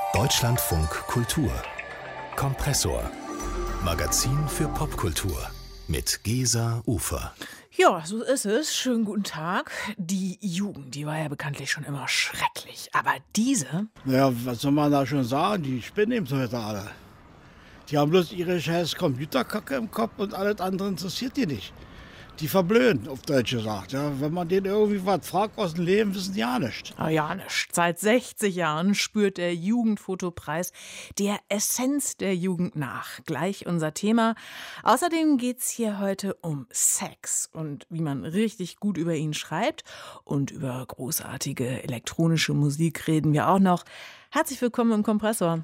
Deutschlandfunk Kultur Kompressor. Magazin für Popkultur mit Gesa Ufer. Ja, so ist es. Schönen guten Tag. Die Jugend, die war ja bekanntlich schon immer schrecklich. Aber diese... Ja, was soll man da schon sagen? Die spinnen eben heute alle. Die haben bloß ihre scheiß Computerkacke im Kopf und alles andere interessiert die nicht. Die verblöden, auf Deutsch gesagt. Ja, wenn man denen irgendwie was fragt aus dem Leben, wissen die ja nichts. Ja, nicht. Seit 60 Jahren spürt der Jugendfotopreis der Essenz der Jugend nach. Gleich unser Thema. Außerdem geht es hier heute um Sex und wie man richtig gut über ihn schreibt. Und über großartige elektronische Musik reden wir auch noch. Herzlich willkommen im Kompressor.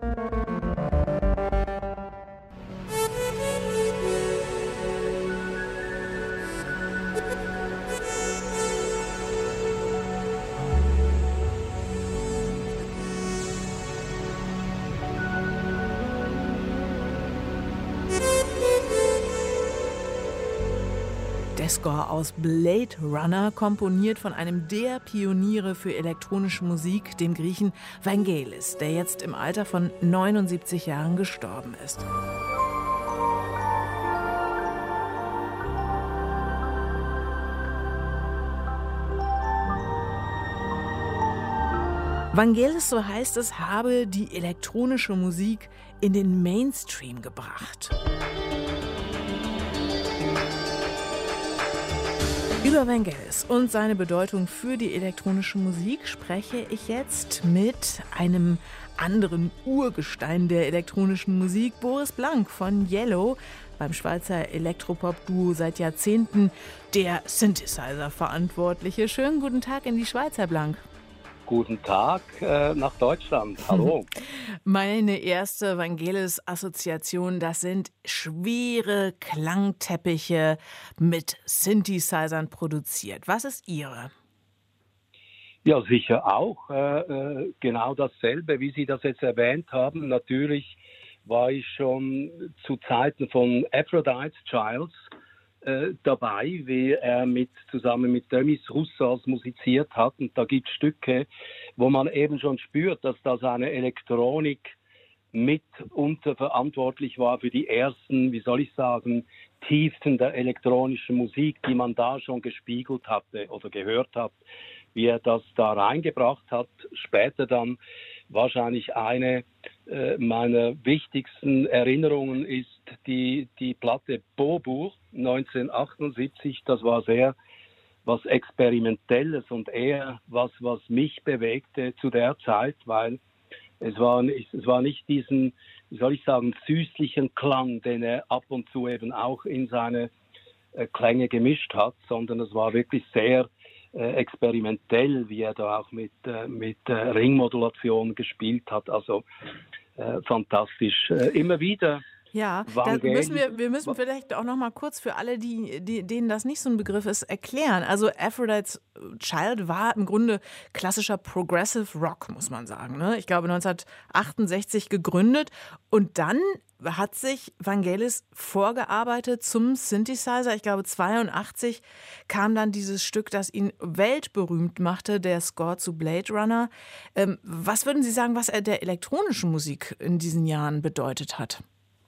Der Score aus Blade Runner, komponiert von einem der Pioniere für elektronische Musik, dem Griechen Vangelis, der jetzt im Alter von 79 Jahren gestorben ist. Vangelis, so heißt es, habe die elektronische Musik in den Mainstream gebracht. Über Vangelis und seine Bedeutung für die elektronische Musik spreche ich jetzt mit einem anderen Urgestein der elektronischen Musik, Boris Blank von Yellow, beim Schweizer Elektropop-Duo seit Jahrzehnten der Synthesizer-Verantwortliche. Schönen guten Tag in die Schweiz, Herr Blank. Guten Tag nach Deutschland. Hallo. Meine erste Vangelis-Assoziation, das sind schwere Klangteppiche mit Synthesizern produziert. Was ist Ihre? Ja, sicher auch. Genau dasselbe, wie Sie das jetzt erwähnt haben. Natürlich war ich schon zu Zeiten von Aphrodite Childs dabei, wie er zusammen mit Demis Roussos musiziert hat. Und da gibt es Stücke, wo man eben schon spürt, dass da seine Elektronik mitunter verantwortlich war für die ersten, wie soll ich sagen, Tiefen der elektronischen Musik, die man da schon gespiegelt hatte oder gehört hat, wie er das da reingebracht hat. Später dann wahrscheinlich eine meiner wichtigsten Erinnerungen ist die Platte Beaubourg 1978. Das war sehr was Experimentelles und eher was mich bewegte zu der Zeit, weil es war nicht diesen, wie soll ich sagen, süßlichen Klang, den er ab und zu eben auch in seine Klänge gemischt hat, sondern es war wirklich sehr experimentell, wie er da auch mit Ringmodulation gespielt hat. Also fantastisch. Immer wieder. Ja, wir müssen vielleicht auch noch mal kurz für alle, denen das nicht so ein Begriff ist, erklären. Also Aphrodite Child war im Grunde klassischer Progressive Rock, muss man sagen. Ne? Ich glaube 1968 gegründet und dann hat sich Vangelis vorgearbeitet zum Synthesizer. Ich glaube 82 kam dann dieses Stück, das ihn weltberühmt machte, der Score zu Blade Runner. Was würden Sie sagen, was er der elektronischen Musik in diesen Jahren bedeutet hat?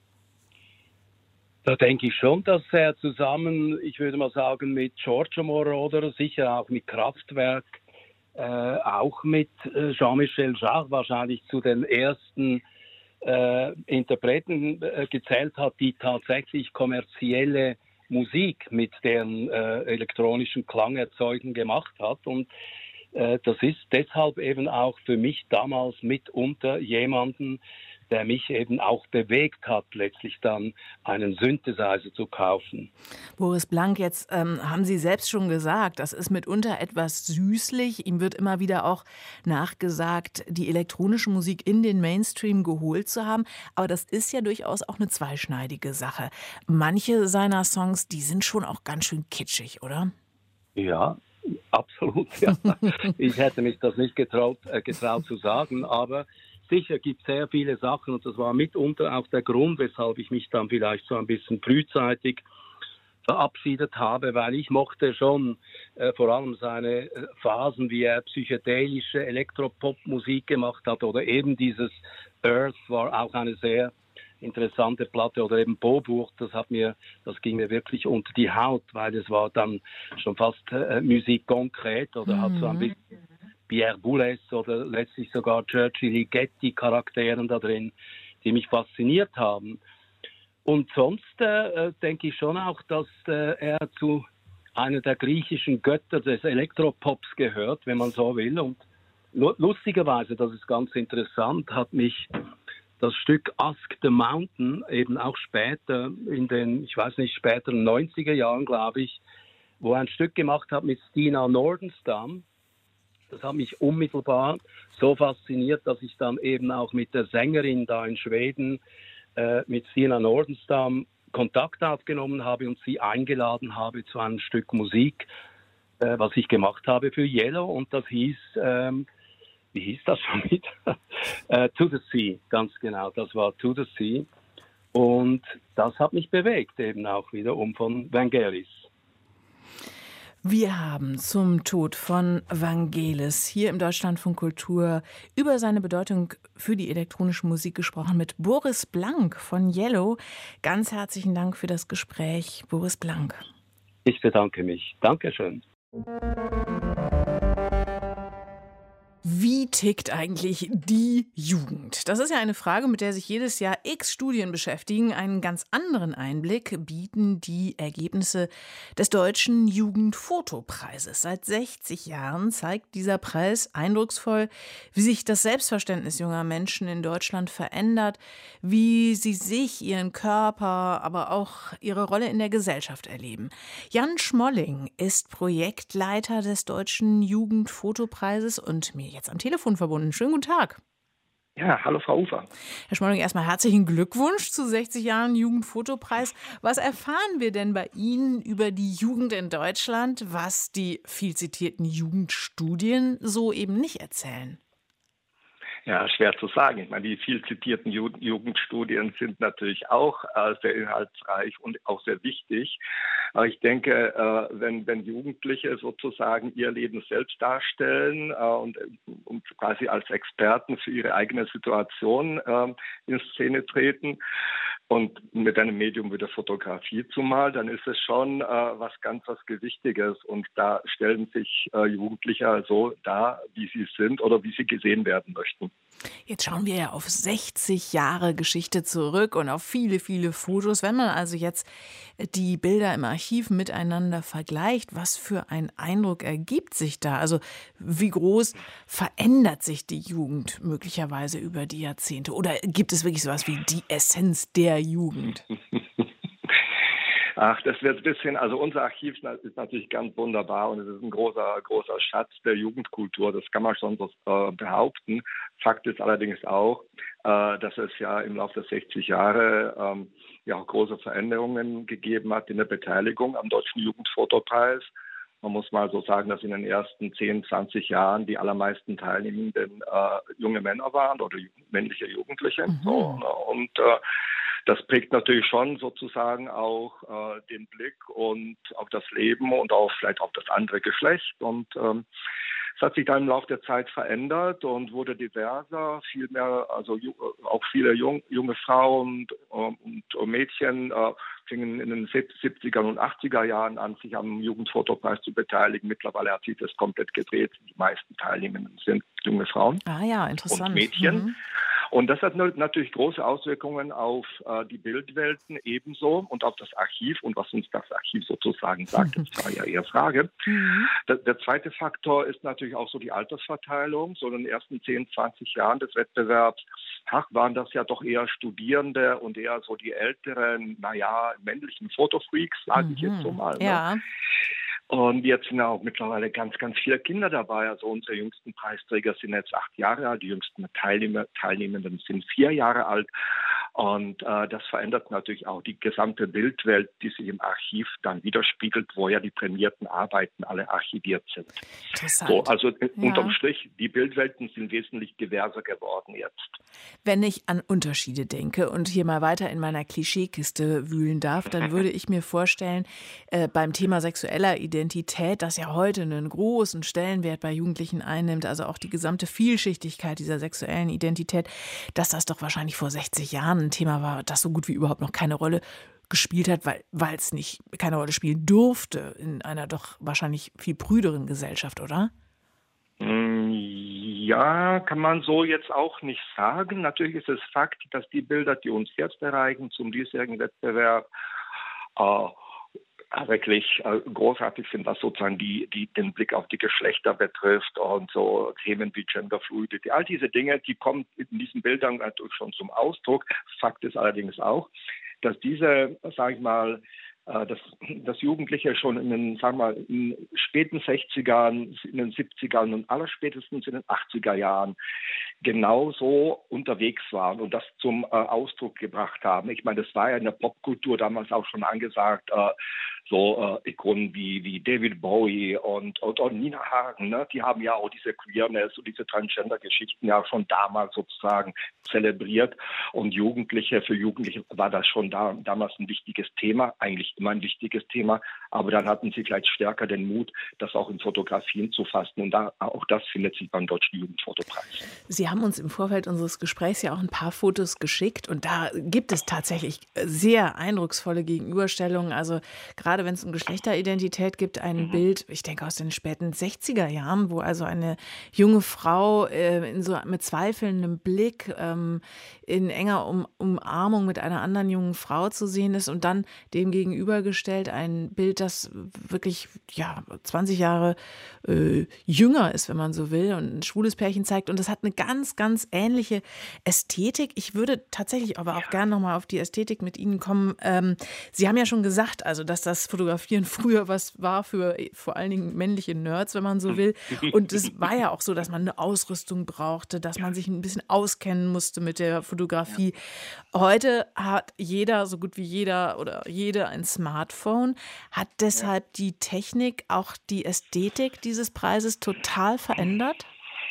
Da denke ich schon, dass er zusammen, ich würde mal sagen, mit Giorgio Moroder, sicher auch mit Kraftwerk, auch mit Jean-Michel Jarre wahrscheinlich zu den ersten Interpreten gezählt hat, die tatsächlich kommerzielle Musik mit deren elektronischen Klangerzeugen gemacht hat. Und das ist deshalb eben auch für mich damals mitunter jemanden, der mich eben auch bewegt hat, letztlich dann einen Synthesizer zu kaufen. Boris Blank, jetzt haben Sie selbst schon gesagt, das ist mitunter etwas süßlich. Ihm wird immer wieder auch nachgesagt, die elektronische Musik in den Mainstream geholt zu haben. Aber das ist ja durchaus auch eine zweischneidige Sache. Manche seiner Songs, die sind schon auch ganz schön kitschig, oder? Ja, absolut. Ja. Ich hätte mich das nicht getraut zu sagen, aber sicher gibt es sehr viele Sachen und das war mitunter auch der Grund, weshalb ich mich dann vielleicht so ein bisschen frühzeitig verabschiedet habe, weil ich mochte schon vor allem seine Phasen, wie er psychedelische Elektropop-Musik gemacht hat oder eben dieses Earth war auch eine sehr interessante Platte oder eben Boburg, das ging mir wirklich unter die Haut, weil es war dann schon fast Musik concrète oder hat so ein bisschen Pierre Boulez oder letztlich sogar Churchill Ligeti Charakteren da drin, die mich fasziniert haben. Und sonst denke ich schon auch, dass er zu einer der griechischen Götter des Elektropops gehört, wenn man so will. Und lustigerweise, das ist ganz interessant, hat mich das Stück Ask the Mountain eben auch später in den, ich weiß nicht, späteren 90er Jahren, glaube ich, wo er ein Stück gemacht hat mit Stina Nordenstam. Das hat mich unmittelbar so fasziniert, dass ich dann eben auch mit der Sängerin da in Schweden, mit Stina Nordenstam, Kontakt aufgenommen habe und sie eingeladen habe zu einem Stück Musik, was ich gemacht habe für Yellow. Und das hieß, wie hieß das schon wieder? To the Sea, ganz genau, das war To the Sea. Und das hat mich bewegt, eben auch wiederum von Vangelis. Wir haben zum Tod von Vangelis hier im Deutschlandfunk Kultur über seine Bedeutung für die elektronische Musik gesprochen mit Boris Blank von Yellow. Ganz herzlichen Dank für das Gespräch, Boris Blank. Ich bedanke mich. Dankeschön. Wie tickt eigentlich die Jugend? Das ist ja eine Frage, mit der sich jedes Jahr x Studien beschäftigen. Einen ganz anderen Einblick bieten die Ergebnisse des Deutschen Jugendfotopreises. Seit 60 Jahren zeigt dieser Preis eindrucksvoll, wie sich das Selbstverständnis junger Menschen in Deutschland verändert, wie sie sich, ihren Körper, aber auch ihre Rolle in der Gesellschaft erleben. Jan Schmolling ist Projektleiter des Deutschen Jugendfotopreises und mir jetzt am Telefon verbunden. Schönen guten Tag. Ja, hallo Frau Ufer. Herr Schmolling, erstmal herzlichen Glückwunsch zu 60 Jahren Jugendfotopreis. Was erfahren wir denn bei Ihnen über die Jugend in Deutschland, was die viel zitierten Jugendstudien so eben nicht erzählen? Ja, schwer zu sagen. Ich meine, die viel zitierten Jugendstudien sind natürlich auch sehr inhaltsreich und auch sehr wichtig. Aber ich denke, wenn Jugendliche sozusagen ihr Leben selbst darstellen und quasi als Experten für ihre eigene Situation in Szene treten und mit einem Medium wie der Fotografie zumal, dann ist es schon was Gewichtiges. Und da stellen sich Jugendliche so dar, wie sie sind oder wie sie gesehen werden möchten. Jetzt schauen wir ja auf 60 Jahre Geschichte zurück und auf viele, viele Fotos. Wenn man also jetzt die Bilder im Archiv miteinander vergleicht, was für ein Eindruck ergibt sich da? Also wie groß verändert sich die Jugend möglicherweise über die Jahrzehnte? Oder gibt es wirklich sowas wie die Essenz der Jugend? Ach, das wird ein bisschen, also unser Archiv ist natürlich ganz wunderbar und es ist ein großer Schatz der Jugendkultur, das kann man schon so behaupten. Fakt ist allerdings auch, dass es ja im Laufe der 60 Jahre auch große Veränderungen gegeben hat in der Beteiligung am Deutschen Jugendfotopreis. Man muss mal so sagen, dass in den ersten 10, 20 Jahren die allermeisten Teilnehmenden junge Männer waren oder männliche Jugendliche. Mhm. So, ne? Und das prägt natürlich schon sozusagen auch den Blick und auf das Leben und auch vielleicht auf das andere Geschlecht. Und es hat sich dann im Laufe der Zeit verändert und wurde diverser, viel mehr, also auch viele junge Frauen und Mädchen fingen in den 70er und 80er Jahren an, sich am Jugendfotopreis zu beteiligen. Mittlerweile hat sich das komplett gedreht. Die meisten Teilnehmenden sind junge Frauen und Mädchen. Mhm. Und das hat natürlich große Auswirkungen auf die Bildwelten ebenso und auf das Archiv und was uns das Archiv sozusagen sagt. Das war ja Ihre Frage. Mhm. Der zweite Faktor ist natürlich auch so die Altersverteilung. So in den ersten 10, 20 Jahren des Wettbewerbs waren das ja doch eher Studierende und eher so die älteren, männlichen Fotofreaks, sage ich jetzt so mal. Ne? Ja. Und jetzt sind auch mittlerweile ganz, ganz viele Kinder dabei. Also unsere jüngsten Preisträger sind jetzt 8 Jahre alt, die jüngsten Teilnehmenden sind 4 Jahre alt. Und das verändert natürlich auch die gesamte Bildwelt, die sich im Archiv dann widerspiegelt, wo ja die prämierten Arbeiten alle archiviert sind. So, also unterm Strich, die Bildwelten sind wesentlich diverser geworden jetzt. Wenn ich an Unterschiede denke und hier mal weiter in meiner Klischeekiste wühlen darf, dann würde ich mir vorstellen, beim Thema sexueller Identität, das ja heute einen großen Stellenwert bei Jugendlichen einnimmt, also auch die gesamte Vielschichtigkeit dieser sexuellen Identität, dass das doch wahrscheinlich vor 60 Jahren ein Thema war, das so gut wie überhaupt noch keine Rolle gespielt hat, weil es nicht keine Rolle spielen durfte in einer doch wahrscheinlich viel prüderen Gesellschaft, oder? Ja, kann man so jetzt auch nicht sagen. Natürlich ist es Fakt, dass die Bilder, die uns jetzt erreichen zum diesjährigen Wettbewerb, wirklich großartig sind, was sozusagen den Blick auf die Geschlechter betrifft und so Themen wie Gender Fluidity. All diese Dinge, die kommen in diesen Bildern natürlich schon zum Ausdruck. Fakt ist allerdings auch, dass diese, sage ich mal, dass Jugendliche schon in den späten 60ern, in den 70ern und allerspätestens in den 80er Jahren genauso unterwegs waren und das zum Ausdruck gebracht haben. Ich meine, das war ja in der Popkultur damals auch schon angesagt, Ikonen wie David Bowie und Nina Hagen, ne? Die haben ja auch diese Queerness und diese Transgender-Geschichten ja schon damals sozusagen zelebriert. Und für Jugendliche war das schon damals ein wichtiges Thema, eigentlich immer ein wichtiges Thema. Aber dann hatten sie vielleicht stärker den Mut, das auch in Fotografien zu fassen. Und auch das findet sich beim Deutschen Jugendfotopreis. Sie haben uns im Vorfeld unseres Gesprächs ja auch ein paar Fotos geschickt. Und da gibt es tatsächlich sehr eindrucksvolle Gegenüberstellungen. Also gerade wenn es um Geschlechteridentität gibt, ein Bild, ich denke aus den späten 60er Jahren, wo also eine junge Frau mit zweifelndem Blick in enger Umarmung mit einer anderen jungen Frau zu sehen ist und dann dem gegenübergestellt ein Bild, das wirklich 20 Jahre jünger ist, wenn man so will, und ein schwules Pärchen zeigt. Und das hat eine ganz, ganz ähnliche Ästhetik. Ich würde tatsächlich aber auch gerne nochmal auf die Ästhetik mit Ihnen kommen. Sie haben ja schon gesagt, also dass das Fotografieren früher was war für vor allen Dingen männliche Nerds, wenn man so will. Und es war ja auch so, dass man eine Ausrüstung brauchte, dass man sich ein bisschen auskennen musste mit der Fotografie. Ja. Heute hat jeder, so gut wie jeder oder jede, ein Smartphone. Hat deshalb die Technik auch die Ästhetik dieses Preises total verändert?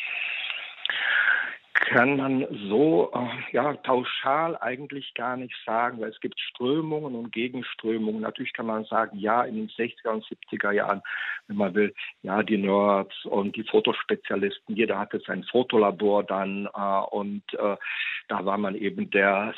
Kann man so pauschal eigentlich gar nicht sagen, weil es gibt Strömungen und Gegenströmungen. Natürlich kann man sagen, ja, in den 60er und 70er Jahren, wenn man will, ja, die Nerds und die Fotospezialisten, jeder hatte sein Fotolabor dann und da war man eben der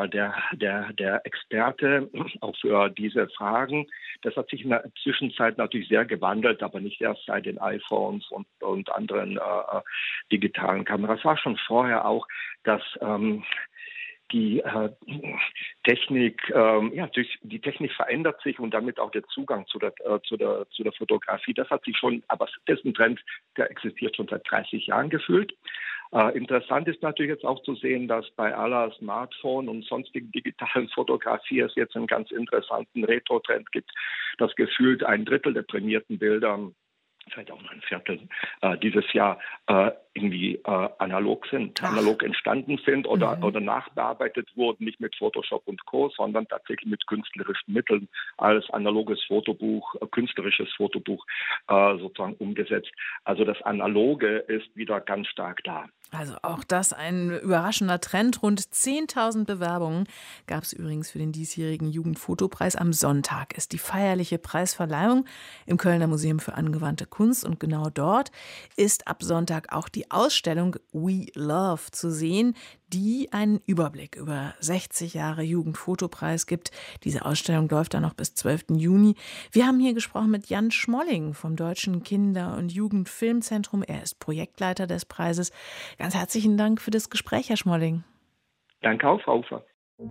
Experte auch für diese Fragen. Das hat sich in der Zwischenzeit natürlich sehr gewandelt, aber nicht erst seit den iPhones und anderen digitalen Kameras. Es war schon vorher auch, dass die Technik, die Technik verändert sich und damit auch der Zugang zu der Fotografie. Das hat sich schon, aber das ist ein Trend, der existiert schon seit 30 Jahren gefühlt. Interessant ist natürlich jetzt auch zu sehen, dass bei aller Smartphone und sonstigen digitalen Fotografie es jetzt einen ganz interessanten Retro-Trend gibt, dass gefühlt 1/3 der prämierten Bilder, vielleicht auch noch 1/4 dieses Jahr analog entstanden sind oder nachbearbeitet wurden, nicht mit Photoshop und Co., sondern tatsächlich mit künstlerischen Mitteln als analoges Fotobuch, künstlerisches Fotobuch sozusagen umgesetzt. Also das Analoge ist wieder ganz stark da. Also auch das ein überraschender Trend. Rund 10.000 Bewerbungen gab es übrigens für den diesjährigen Jugendfotopreis. Am Sonntag ist die feierliche Preisverleihung im Kölner Museum für angewandte Kunst. Und genau dort ist ab Sonntag auch die Ausstellung We Love zu sehen, die einen Überblick über 60 Jahre Jugendfotopreis gibt. Diese Ausstellung läuft dann noch bis 12. Juni. Wir haben hier gesprochen mit Jan Schmolling vom Deutschen Kinder- und Jugendfilmzentrum. Er ist Projektleiter des Preises. Ganz herzlichen Dank für das Gespräch, Herr Schmolling. Danke auch, Frau Ufer.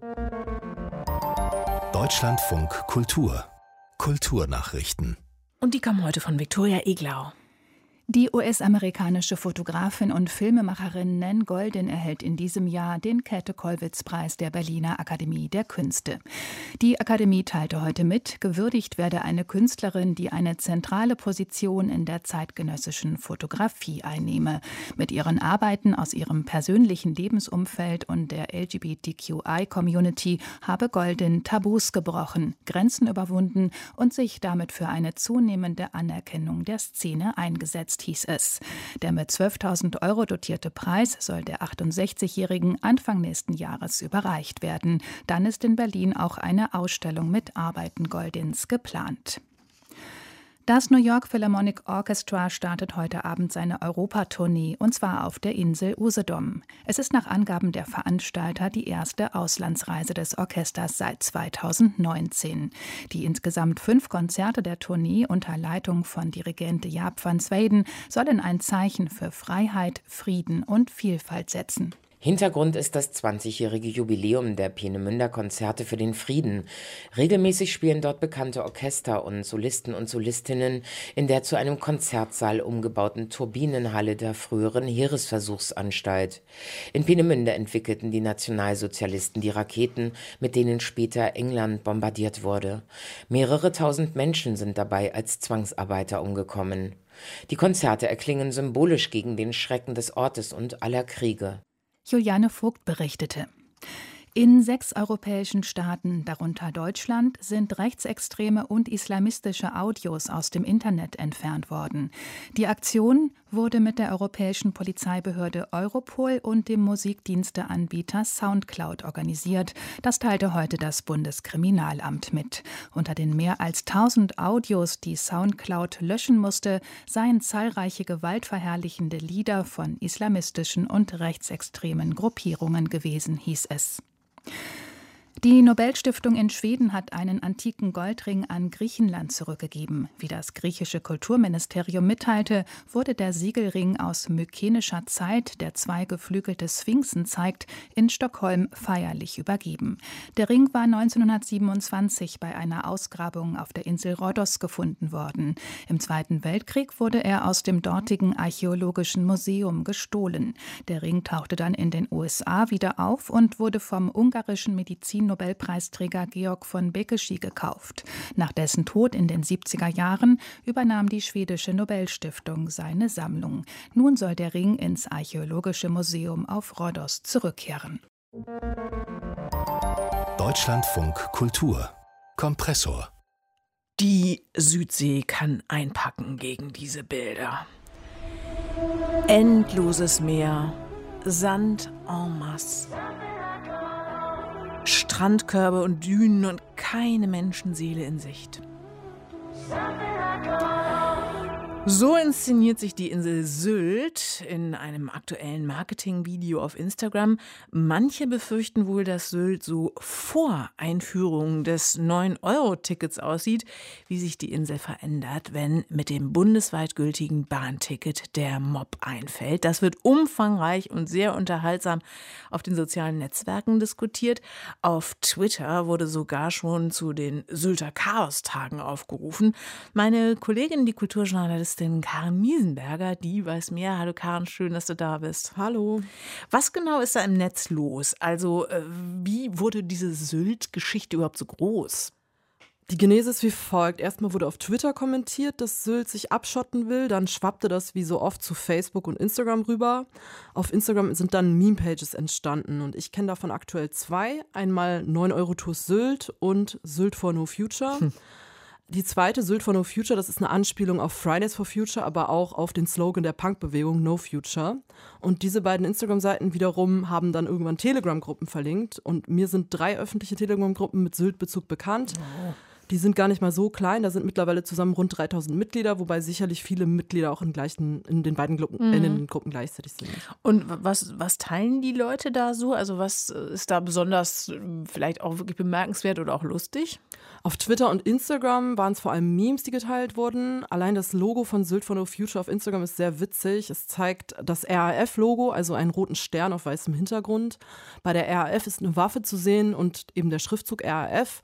Deutschlandfunk Kultur. Kulturnachrichten. Und die kommen heute von Viktoria Eglau. Die US-amerikanische Fotografin und Filmemacherin Nan Goldin erhält in diesem Jahr den Käthe-Kollwitz-Preis der Berliner Akademie der Künste. Die Akademie teilte heute mit, gewürdigt werde eine Künstlerin, die eine zentrale Position in der zeitgenössischen Fotografie einnehme. Mit ihren Arbeiten aus ihrem persönlichen Lebensumfeld und der LGBTQI-Community habe Goldin Tabus gebrochen, Grenzen überwunden und sich damit für eine zunehmende Anerkennung der Szene eingesetzt, hieß es. Der mit 12.000 € dotierte Preis soll der 68-Jährigen Anfang nächsten Jahres überreicht werden. Dann ist in Berlin auch eine Ausstellung mit Arbeiten Goldins geplant. Das New York Philharmonic Orchestra startet heute Abend seine Europatournee, und zwar auf der Insel Usedom. Es ist nach Angaben der Veranstalter die erste Auslandsreise des Orchesters seit 2019. Die insgesamt 5 Konzerte der Tournee unter Leitung von Dirigent Jaap van Zweden sollen ein Zeichen für Freiheit, Frieden und Vielfalt setzen. Hintergrund ist das 20-jährige Jubiläum der Peenemünder Konzerte für den Frieden. Regelmäßig spielen dort bekannte Orchester und Solisten und Solistinnen in der zu einem Konzertsaal umgebauten Turbinenhalle der früheren Heeresversuchsanstalt. In Peenemünde entwickelten die Nationalsozialisten die Raketen, mit denen später England bombardiert wurde. Mehrere tausend Menschen sind dabei als Zwangsarbeiter umgekommen. Die Konzerte erklingen symbolisch gegen den Schrecken des Ortes und aller Kriege. Juliane Vogt berichtete. In 6 europäischen Staaten, darunter Deutschland, sind rechtsextreme und islamistische Audios aus dem Internet entfernt worden. Die Aktion wurde mit der europäischen Polizeibehörde Europol und dem Musikdiensteanbieter Soundcloud organisiert. Das teilte heute das Bundeskriminalamt mit. Unter den mehr als 1000 Audios, die Soundcloud löschen musste, seien zahlreiche gewaltverherrlichende Lieder von islamistischen und rechtsextremen Gruppierungen gewesen, hieß es. Die Nobelstiftung in Schweden hat einen antiken Goldring an Griechenland zurückgegeben. Wie das griechische Kulturministerium mitteilte, wurde der Siegelring aus mykenischer Zeit, der 2 geflügelte Sphinxen zeigt, in Stockholm feierlich übergeben. Der Ring war 1927 bei einer Ausgrabung auf der Insel Rhodos gefunden worden. Im Zweiten Weltkrieg wurde er aus dem dortigen Archäologischen Museum gestohlen. Der Ring tauchte dann in den USA wieder auf und wurde vom ungarischen Medizin-Nobelpreisträger Georg von Bekesy gekauft. Nach dessen Tod in den 70er Jahren übernahm die schwedische Nobelstiftung seine Sammlung. Nun soll der Ring ins Archäologische Museum auf Rhodos zurückkehren. Deutschlandfunk Kultur Kompressor. Die Südsee kann einpacken gegen diese Bilder. Endloses Meer, Sand en masse. Strandkörbe und Dünen und keine Menschenseele in Sicht. So inszeniert sich die Insel Sylt in einem aktuellen Marketingvideo auf Instagram. Manche befürchten wohl, dass Sylt so vor Einführung des 9-Euro-Tickets aussieht, wie sich die Insel verändert, wenn mit dem bundesweit gültigen Bahnticket der Mob einfällt. Das wird umfangreich und sehr unterhaltsam auf den sozialen Netzwerken diskutiert. Auf Twitter wurde sogar schon zu den Sylter Chaostagen aufgerufen. Meine Kollegin, die Kulturjournalistin Karen Miesenberger, die weiß mehr. Hallo Karen, schön, dass du da bist. Hallo. Was genau ist da im Netz los? Also wie wurde diese Sylt-Geschichte überhaupt so groß? Die Genese ist wie folgt. Erstmal wurde auf Twitter kommentiert, dass Sylt sich abschotten will. Dann schwappte das wie so oft zu Facebook und Instagram rüber. Auf Instagram sind dann Meme-Pages entstanden. Und ich kenne davon aktuell 2. Einmal 9-Euro-Tours Sylt und Sylt for No Future. Die zweite, Sylt for No Future, das ist eine Anspielung auf Fridays for Future, aber auch auf den Slogan der Punkbewegung No Future. Und diese beiden Instagram-Seiten wiederum haben dann irgendwann Telegram-Gruppen verlinkt. Und mir sind 3 öffentliche Telegram-Gruppen mit Sylt-Bezug bekannt. Oh. Die sind gar nicht mal so klein, da sind mittlerweile zusammen rund 3000 Mitglieder, wobei sicherlich viele Mitglieder auch in den beiden Gruppen gleichzeitig sind. Und was teilen die Leute da so? Also was ist da besonders vielleicht auch wirklich bemerkenswert oder auch lustig? Auf Twitter und Instagram waren es vor allem Memes, die geteilt wurden. Allein das Logo von Sylt for No Future auf Instagram ist sehr witzig. Es zeigt das RAF-Logo, also einen roten Stern auf weißem Hintergrund. Bei der RAF ist eine Waffe zu sehen und eben der Schriftzug RAF.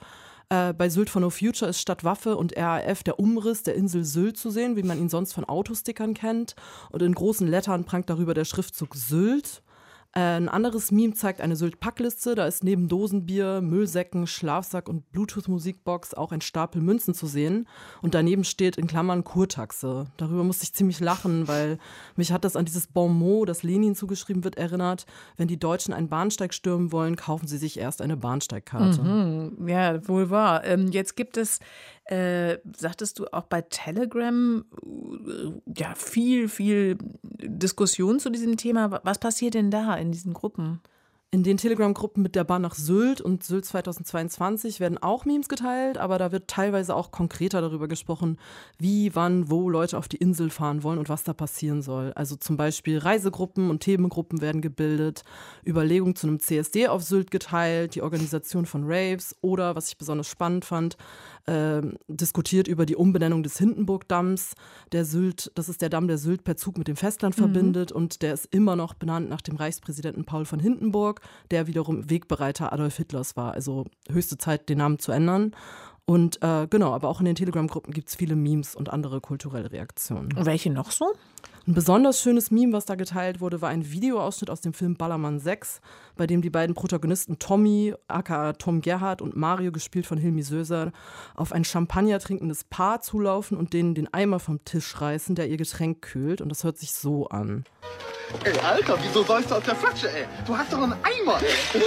Bei Sylt for No Future ist statt Waffe und RAF der Umriss der Insel Sylt zu sehen, wie man ihn sonst von Autostickern kennt. Und in großen Lettern prangt darüber der Schriftzug Sylt. Ein anderes Meme zeigt eine Sylt-Packliste. Da ist neben Dosenbier, Müllsäcken, Schlafsack und Bluetooth-Musikbox auch ein Stapel Münzen zu sehen. Und daneben steht in Klammern Kurtaxe. Darüber musste ich ziemlich lachen, weil mich hat das an dieses Bon mot, das Lenin zugeschrieben wird, erinnert. Wenn die Deutschen einen Bahnsteig stürmen wollen, kaufen sie sich erst eine Bahnsteigkarte. Mhm. Ja, wohl wahr. Jetzt gibt es, sagtest du, auch bei Telegram ja viel Diskussion zu diesem Thema. Was passiert denn da in diesen Gruppen? In den Telegram-Gruppen mit der Bahn nach Sylt und Sylt 2022 werden auch Memes geteilt, aber da wird teilweise auch konkreter darüber gesprochen, wie, wann, wo Leute auf die Insel fahren wollen und was da passieren soll. Also zum Beispiel Reisegruppen und Themengruppen werden gebildet, Überlegungen zu einem CSD auf Sylt geteilt, die Organisation von Raves oder, was ich besonders spannend fand, diskutiert über die Umbenennung des Hindenburg-Damms. Der Sylt, das ist der Damm, der Sylt per Zug mit dem Festland verbindet und der ist immer noch benannt nach dem Reichspräsidenten Paul von Hindenburg, der wiederum Wegbereiter Adolf Hitlers war. Also höchste Zeit, den Namen zu ändern. Und genau, aber auch in den Telegram-Gruppen gibt es viele Memes und andere kulturelle Reaktionen. Und welche noch so? Ein besonders schönes Meme, was da geteilt wurde, war ein Videoausschnitt aus dem Film Ballermann 6, bei dem die beiden Protagonisten Tommy, aka Tom Gerhardt, und Mario, gespielt von Hilmi Söser, auf ein Champagner trinkendes Paar zulaufen und denen den Eimer vom Tisch reißen, der ihr Getränk kühlt. Und das hört sich so an. Ey, Alter, wieso säufst du aus der Flasche, ey? Du hast doch einen Eimer, ey.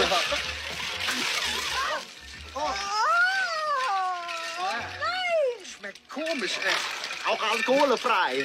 Nein! Schmeckt komisch, ey. Auch alkoholfrei.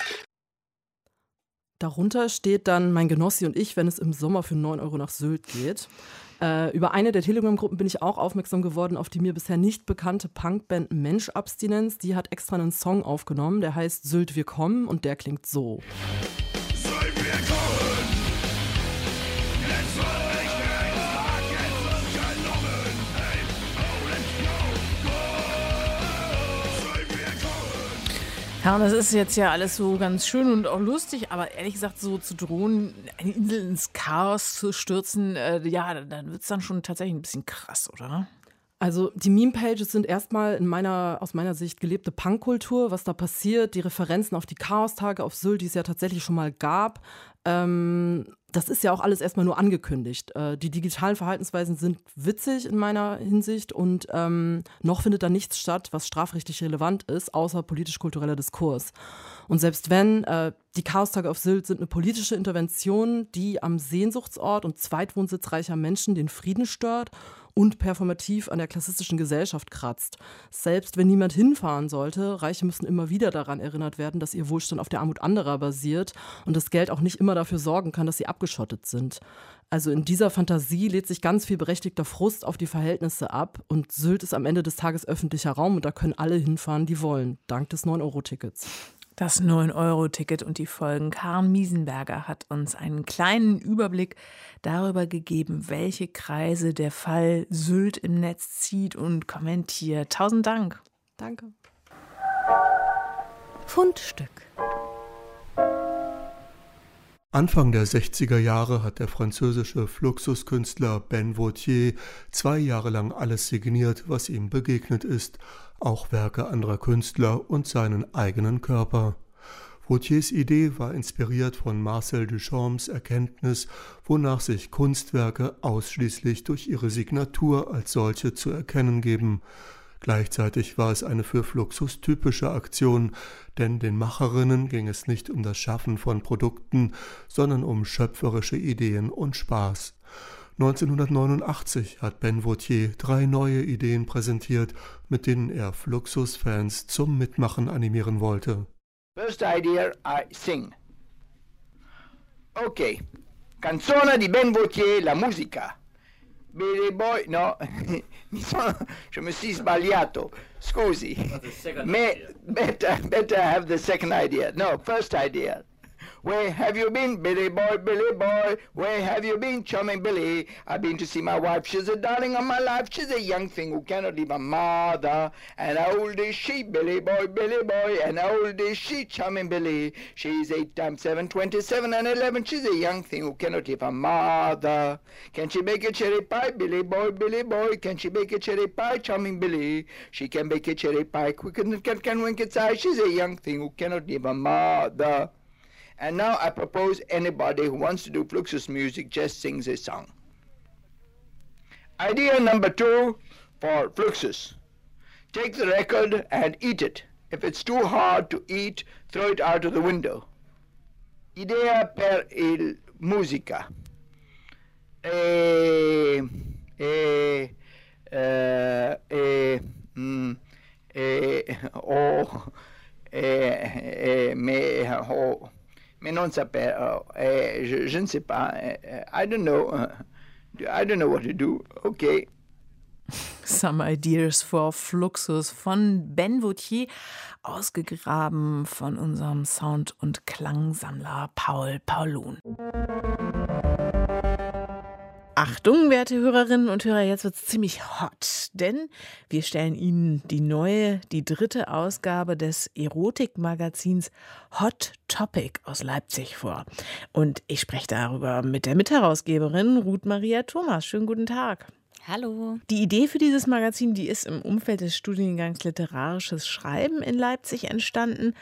Darunter steht dann mein Genossi und ich, wenn es im Sommer für 9 € nach Sylt geht. Über eine der Telegram-Gruppen bin ich auch aufmerksam geworden auf die mir bisher nicht bekannte Punkband Mensch Abstinenz. Die hat extra einen Song aufgenommen, der heißt Sylt wir kommen und der klingt so. Sylt wir kommen, jetzt soll ich den Haken und gelungen, hey, oh, let's go, Sylt wir kommen. Ja, und das ist jetzt ja alles so ganz schön und auch lustig, aber ehrlich gesagt, so zu drohen, eine Insel ins Chaos zu stürzen, ja, dann wird es dann schon tatsächlich ein bisschen krass, oder? Also die Meme-Pages sind erstmal aus meiner Sicht gelebte Punkkultur, was da passiert, die Referenzen auf die Chaostage auf Sylt, die es ja tatsächlich schon mal gab. Das ist ja auch alles erstmal nur angekündigt. Die digitalen Verhaltensweisen sind witzig in meiner Hinsicht und noch findet da nichts statt, was strafrechtlich relevant ist, außer politisch-kultureller Diskurs. Und selbst wenn, die Chaostage auf Sylt sind eine politische Intervention, die am Sehnsuchtsort und Zweitwohnsitz reicher Menschen den Frieden stört und performativ an der klassistischen Gesellschaft kratzt. Selbst wenn niemand hinfahren sollte, Reiche müssen immer wieder daran erinnert werden, dass ihr Wohlstand auf der Armut anderer basiert und das Geld auch nicht immer dafür sorgen kann, dass sie abgeschottet sind. Also in dieser Fantasie lädt sich ganz viel berechtigter Frust auf die Verhältnisse ab und Sylt ist am Ende des Tages öffentlicher Raum und da können alle hinfahren, die wollen, dank des 9-Euro-Tickets. Das 9-Euro-Ticket und die Folgen. Karen Miesenberger hat uns einen kleinen Überblick darüber gegeben, welche Kreise der Fall Sylt im Netz zieht und kommentiert. 1000 Dank. Danke. Fundstück. Anfang der 60er Jahre hat der französische Fluxuskünstler Ben Vautier 2 Jahre lang alles signiert, was ihm begegnet ist, auch Werke anderer Künstler und seinen eigenen Körper. Vautiers Idee war inspiriert von Marcel Duchamps Erkenntnis, wonach sich Kunstwerke ausschließlich durch ihre Signatur als solche zu erkennen geben. Gleichzeitig war es eine für Fluxus typische Aktion, denn den Macherinnen ging es nicht um das Schaffen von Produkten, sondern um schöpferische Ideen und Spaß. 1989 hat Ben Vautier 3 neue Ideen präsentiert, mit denen er Fluxus-Fans zum Mitmachen animieren wollte. First idea, I sing. Ok, canzone di Ben Vautier, la musica. Billy Boy, no, je me suis sbagliato, scusi. Better have the second idea. No, first idea. Where have you been, Billy boy, Billy boy? Where have you been, charming Billy? I've been to see my wife, she's a darling of my life. She's a young thing who cannot leave her mother. And how old is she, Billy boy, and how old is she, charming Billy? She's 8 times 7, 27 and 11. She's a young thing who cannot leave her mother. Can she bake a cherry pie, Billy boy, can she bake a cherry pie, charming Billy? She can bake a cherry pie quicker than cat can wink its eye. She's a young thing who cannot leave her mother. And now I propose anybody who wants to do Fluxus music just sings a song. Idea number 2 for Fluxus. Take the record and eat it. If it's too hard to eat, throw it out of the window. Idea per il musica. Mais non saper, je ne sais pas, I don't know what to do, okay. Some Ideas for Fluxus von Ben Vauthier, ausgegraben von unserem Sound- und Klangsammler Paul Paulun. Achtung, werte Hörerinnen und Hörer, jetzt wird es ziemlich hot, denn wir stellen Ihnen die dritte Ausgabe des Erotikmagazins Hot Topic aus Leipzig vor. Und ich spreche darüber mit der Mitherausgeberin Ruth Maria Thomas. Schönen guten Tag. Hallo. Die Idee für dieses Magazin, die ist im Umfeld des Studiengangs Literarisches Schreiben in Leipzig entstanden.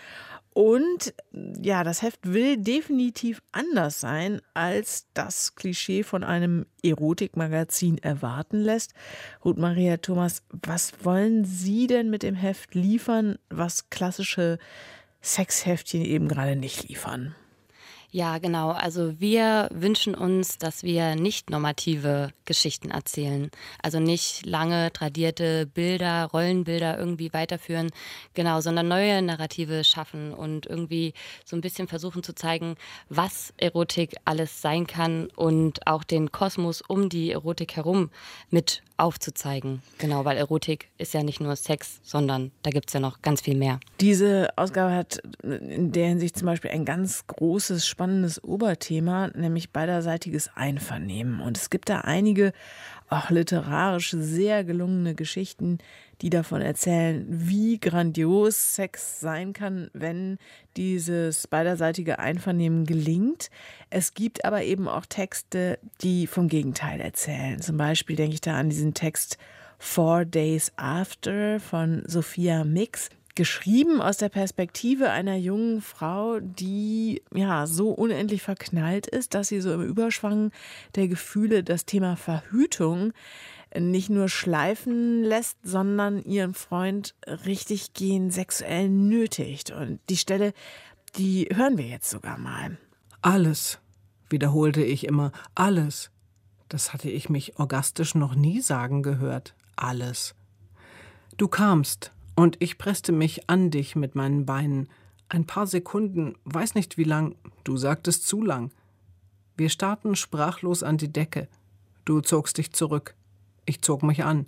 Und ja, das Heft will definitiv anders sein, als das Klischee von einem Erotikmagazin erwarten lässt. Ruth Maria Thomas, was wollen Sie denn mit dem Heft liefern, was klassische Sexheftchen eben gerade nicht liefern? Ja, genau. Also wir wünschen uns, dass wir nicht normative Geschichten erzählen. Also nicht lange tradierte Bilder, Rollenbilder irgendwie weiterführen, genau, sondern neue Narrative schaffen und irgendwie so ein bisschen versuchen zu zeigen, was Erotik alles sein kann und auch den Kosmos um die Erotik herum mit aufzuzeigen. Genau, weil Erotik ist ja nicht nur Sex, sondern da gibt es ja noch ganz viel mehr. Diese Ausgabe hat in der Hinsicht zum Beispiel ein ganz großes, spannendes Oberthema, nämlich beiderseitiges Einvernehmen. Und es gibt da einige auch literarisch sehr gelungene Geschichten, die davon erzählen, wie grandios Sex sein kann, wenn dieses beiderseitige Einvernehmen gelingt. Es gibt aber eben auch Texte, die vom Gegenteil erzählen. Zum Beispiel denke ich da an diesen Text 4 Days After von Sophia Mix, geschrieben aus der Perspektive einer jungen Frau, die ja so unendlich verknallt ist, dass sie so im Überschwang der Gefühle das Thema Verhütung nicht nur schleifen lässt, sondern ihren Freund richtig gehend sexuell nötigt. Und die Stelle, die hören wir jetzt sogar mal. Alles, wiederholte ich immer, alles. Das hatte ich mich orgastisch noch nie sagen gehört. Alles. Du kamst und ich presste mich an dich mit meinen Beinen. Ein paar Sekunden, weiß nicht wie lang, du sagtest zu lang. Wir starrten sprachlos an die Decke. Du zogst dich zurück. Ich zog mich an.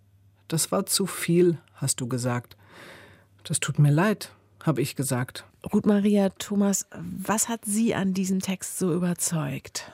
Das war zu viel, hast du gesagt. Das tut mir leid, habe ich gesagt. Ruth Maria Thomas, was hat Sie an diesem Text so überzeugt?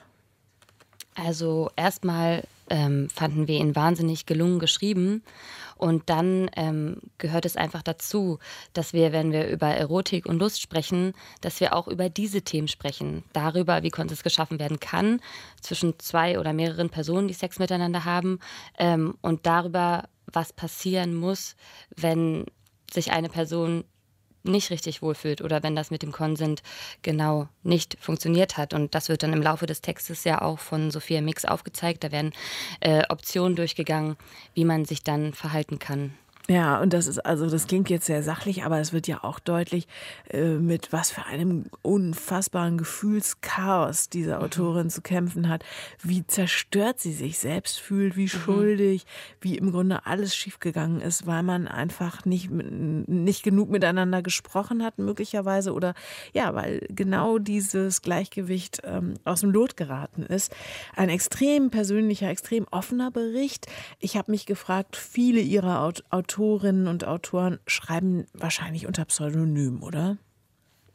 Also erstmal fanden wir ihn wahnsinnig gelungen geschrieben. Und dann gehört es einfach dazu, dass wir, wenn wir über Erotik und Lust sprechen, dass wir auch über diese Themen sprechen. Darüber, wie Konsens geschaffen werden kann, zwischen 2 oder mehreren Personen, die Sex miteinander haben. Und darüber, was passieren muss, wenn sich eine Person nicht richtig wohlfühlt oder wenn das mit dem Konsent genau nicht funktioniert hat. Und das wird dann im Laufe des Textes ja auch von Sophia Mix aufgezeigt. Da werden Optionen durchgegangen, wie man sich dann verhalten kann. Ja, und das klingt jetzt sehr sachlich, aber es wird ja auch deutlich, mit was für einem unfassbaren Gefühlschaos diese Autorin zu kämpfen hat, wie zerstört sie sich selbst fühlt, wie schuldig, wie im Grunde alles schiefgegangen ist, weil man einfach nicht genug miteinander gesprochen hat möglicherweise oder ja, weil genau dieses Gleichgewicht aus dem Lot geraten ist. Ein extrem persönlicher, extrem offener Bericht. Ich habe mich gefragt, viele ihrer Autorinnen und Autoren schreiben wahrscheinlich unter Pseudonym, oder?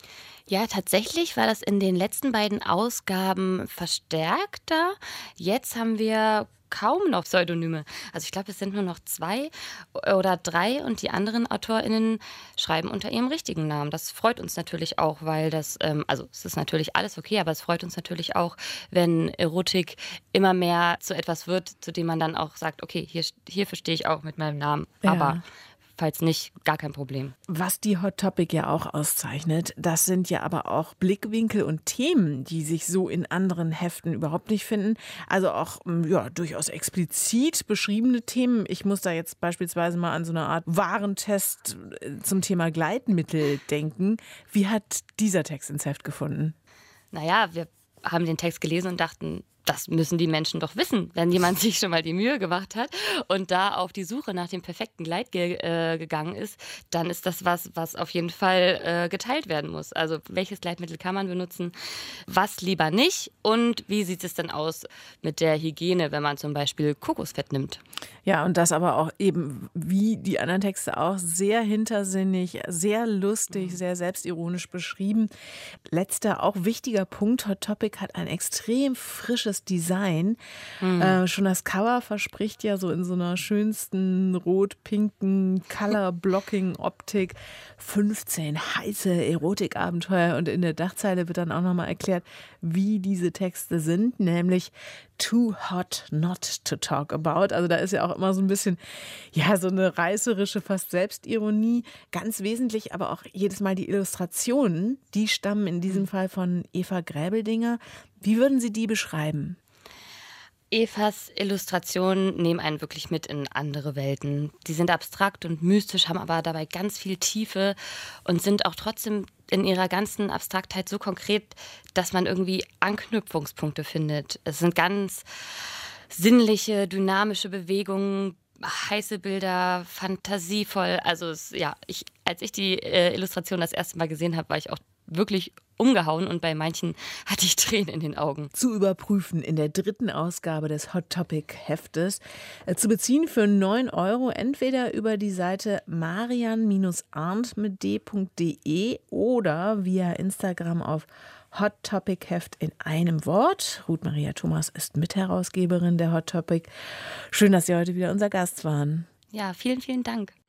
Ja, tatsächlich war das in den letzten beiden Ausgaben verstärkter. Jetzt haben wir kaum noch Pseudonyme. Also ich glaube, es sind nur noch 2 oder 3 und die anderen AutorInnen schreiben unter ihrem richtigen Namen. Das freut uns natürlich auch, weil das, also es ist natürlich alles okay, aber es freut uns natürlich auch, wenn Erotik immer mehr zu etwas wird, zu dem man dann auch sagt, okay, hierfür stehe ich auch mit meinem Namen. Ja. Aber falls nicht, gar kein Problem. Was die Hot Topic ja auch auszeichnet, das sind ja aber auch Blickwinkel und Themen, die sich so in anderen Heften überhaupt nicht finden. Also auch durchaus explizit beschriebene Themen. Ich muss da jetzt beispielsweise mal an so eine Art Warentest zum Thema Gleitmittel denken. Wie hat dieser Text ins Heft gefunden? Naja, wir haben den Text gelesen und dachten, das müssen die Menschen doch wissen, wenn jemand sich schon mal die Mühe gemacht hat und da auf die Suche nach dem perfekten Gleitgel gegangen ist, dann ist das was auf jeden Fall geteilt werden muss. Also welches Gleitmittel kann man benutzen, was lieber nicht und wie sieht es denn aus mit der Hygiene, wenn man zum Beispiel Kokosfett nimmt? Ja, und das aber auch eben, wie die anderen Texte auch, sehr hintersinnig, sehr lustig, sehr selbstironisch beschrieben. Letzter, auch wichtiger Punkt, Hot Topic hat ein extrem frisches Design. Schon das Cover verspricht ja so in so einer schönsten rot-pinken Color-Blocking-Optik 15 heiße Erotikabenteuer und in der Dachzeile wird dann auch nochmal erklärt, wie diese Texte sind, nämlich Too hot not to talk about. Also da ist ja auch immer so ein bisschen, so eine reißerische, fast Selbstironie. Ganz wesentlich aber auch jedes Mal die Illustrationen, die stammen in diesem Fall von Eva Gräbeldinger. Wie würden Sie die beschreiben? Evas Illustrationen nehmen einen wirklich mit in andere Welten. Die sind abstrakt und mystisch, haben aber dabei ganz viel Tiefe und sind auch trotzdem in ihrer ganzen Abstraktheit so konkret, dass man irgendwie Anknüpfungspunkte findet. Es sind ganz sinnliche, dynamische Bewegungen, heiße Bilder, fantasievoll. Also als ich die Illustration das erste Mal gesehen habe, war ich auch wirklich umgehauen und bei manchen hatte ich Tränen in den Augen. Zu überprüfen in der 3. Ausgabe des Hot Topic Heftes. Zu beziehen für 9 € entweder über die Seite marian-arndt.de oder via Instagram auf Hot Topic Heft in einem Wort. Ruth Maria Thomas ist Mitherausgeberin der Hot Topic. Schön, dass Sie heute wieder unser Gast waren. Ja, vielen, vielen Dank.